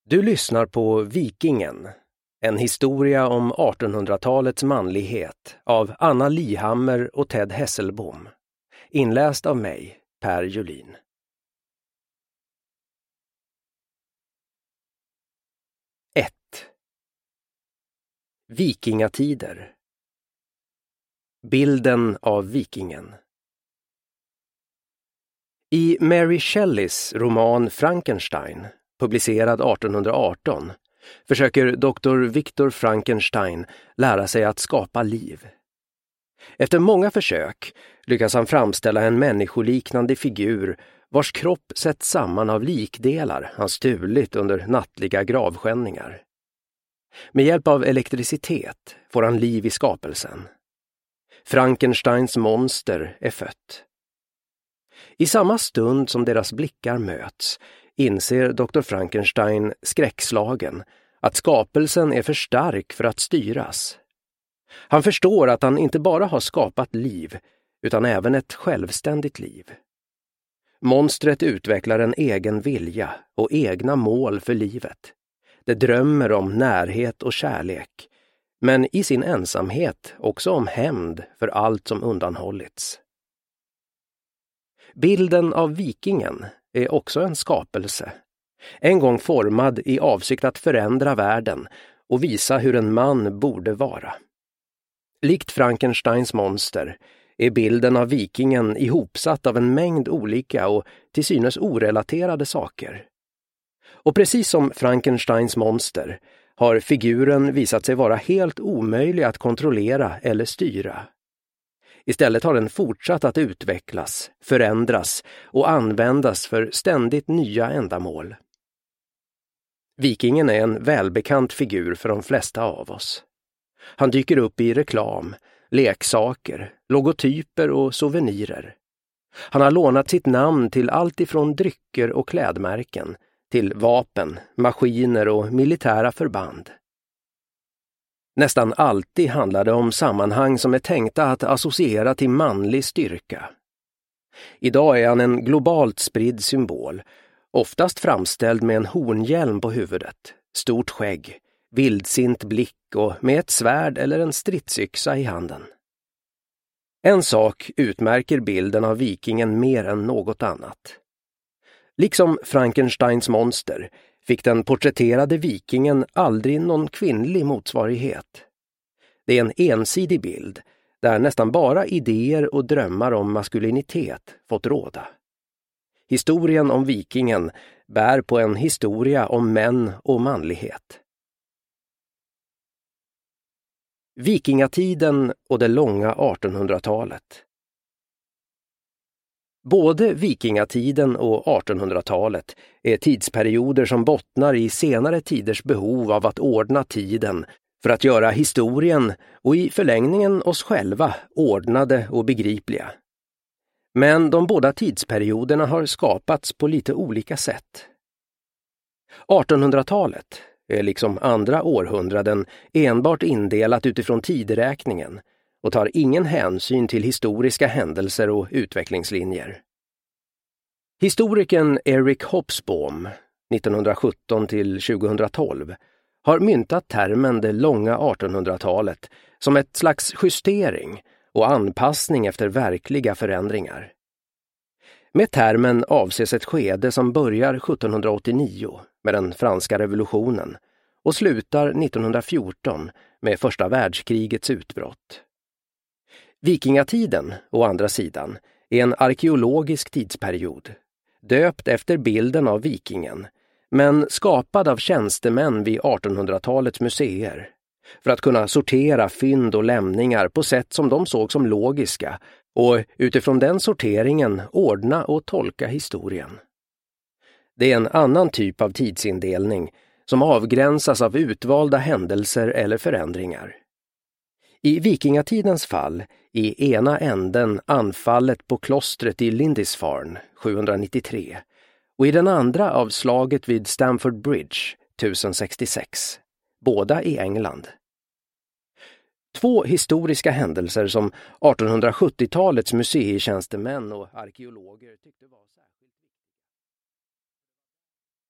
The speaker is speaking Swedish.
Du lyssnar på Vikingen, en historia om 1800-talets manlighet av Anna Lihammer och Ted Hesselbom. Inläst av mig, Per Julin. Vikingatider. Bilden av vikingen. I Mary Shelleys roman Frankenstein, publicerad 1818, försöker Dr. Victor Frankenstein lära sig att skapa liv. Efter många försök lyckas han framställa en människoliknande figur vars kropp sätts samman av likdelar han stulit under nattliga gravskändningar. Med hjälp av elektricitet får han liv i skapelsen. Frankensteins monster är fött. I samma stund som deras blickar möts inser Dr. Frankenstein skräckslagen att skapelsen är för stark för att styras. Han förstår att han inte bara har skapat liv utan även ett självständigt liv. Monstret utvecklar en egen vilja och egna mål för livet. Det drömmer om närhet och kärlek, men i sin ensamhet också om hämnd för allt som undanhållits. Bilden av vikingen är också en skapelse, en gång formad i avsikt att förändra världen och visa hur en man borde vara. Likt Frankensteins monster är bilden av vikingen ihopsatt av en mängd olika och till synes orelaterade saker. Och precis som Frankensteins monster har figuren visat sig vara helt omöjlig att kontrollera eller styra. Istället har den fortsatt att utvecklas, förändras och användas för ständigt nya ändamål. Vikingen är en välbekant figur för de flesta av oss. Han dyker upp i reklam, leksaker, logotyper och souvenirer. Han har lånat sitt namn till allt ifrån drycker och klädmärken till vapen, maskiner och militära förband. Nästan alltid handlar det om sammanhang som är tänkta att associera till manlig styrka. Idag är han en globalt spridd symbol, oftast framställd med en hornhjälm på huvudet, stort skägg, vildsint blick och med ett svärd eller en stridsyxa i handen. En sak utmärker bilden av vikingen mer än något annat. Liksom Frankensteins monster fick den porträtterade vikingen aldrig någon kvinnlig motsvarighet. Det är en ensidig bild där nästan bara idéer och drömmar om maskulinitet fått råda. Historien om vikingen bär på en historia om män och manlighet. Vikingatiden och det långa 1800-talet. Både vikingatiden och 1800-talet är tidsperioder som bottnar i senare tiders behov av att ordna tiden för att göra historien och i förlängningen oss själva ordnade och begripliga. Men de båda tidsperioderna har skapats på lite olika sätt. 1800-talet är liksom andra århundraden enbart indelat utifrån tideräkningen och tar ingen hänsyn till historiska händelser och utvecklingslinjer. Historikern Eric Hobsbawm, 1917-2012, har myntat termen det långa 1800-talet som ett slags justering och anpassning efter verkliga förändringar. Med termen avses ett skede som börjar 1789 med den franska revolutionen och slutar 1914 med första världskrigets utbrott. Vikingatiden, å andra sidan, är en arkeologisk tidsperiod, döpt efter bilden av vikingen, men skapad av tjänstemän vid 1800-talets museer, för att kunna sortera fynd och lämningar på sätt som de såg som logiska och utifrån den sorteringen ordna och tolka historien. Det är en annan typ av tidsindelning som avgränsas av utvalda händelser eller förändringar. I vikingatidens fall i ena änden anfallet på klostret i Lindisfarne 793 och i den andra av slaget vid Stamford Bridge 1066, båda i England. Två historiska händelser som 1870-talets museitjänstemän och arkeologer tyckte var särskilt.